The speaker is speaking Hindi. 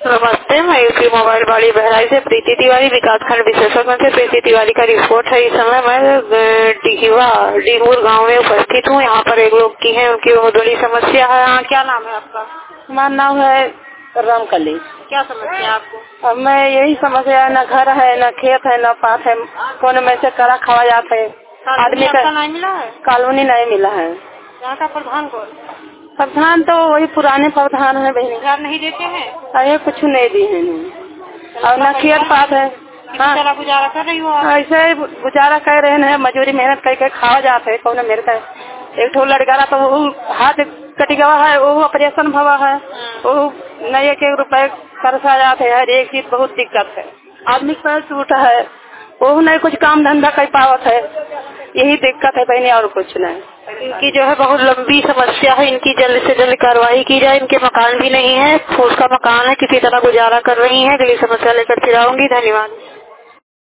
नमस्ते, मैं यूपी मोबाइल वाली बहराई से प्रीति तिवारी विकासखंड विशेषज्ञ से प्रीति तिवारी का रिपोर्ट है। इस समय मैं डीहूर गांव में उपस्थित हूँ। यहाँ पर एक लोग की है, उनकी बहुत बड़ी समस्या है। हाँ, क्या नाम है आपका? हमारा नाम है रामकली। क्या समस्या है आपको? अब मैं यही समस्या है, न घर है, न खेत है, न पात है, कोने में से करा खावा जाता है। आदमी का नहीं मिला है, कॉलोनी नहीं मिला है। यहाँ का प्रधान कौन? प्रधान तो वही पुराने प्रधान है बहनी। घर नहीं देते हैं? अरे कुछ नहीं दी है और न खेत पात है। हाँ, गुजारा कर रही हो? ऐसे ही गुजारा कर रहे हैं, मजूरी मेहनत करके खावा जाते है। कौन मेरे का एक ठो लड़का तो वो हाथ कटी गवा है, वो ऑपरेशन भवा है, वो नहीं 1 रुपए खर्चा जाते है। हर एक चीज बहुत दिक्कत है। आदमी का पैर टूटा है, वो नहीं कुछ काम धंधा कर पावत है। यही दिक्कत है बहनी, और कुछ नहीं। इनकी जो है बहुत लंबी समस्या है, इनकी जल्द से जल्द कार्रवाई की जाए। इनके मकान भी नहीं है, फूस का मकान है, किसी तरह गुजारा कर रही है। अगली समस्या लेकर फिर आऊंगी। धन्यवाद।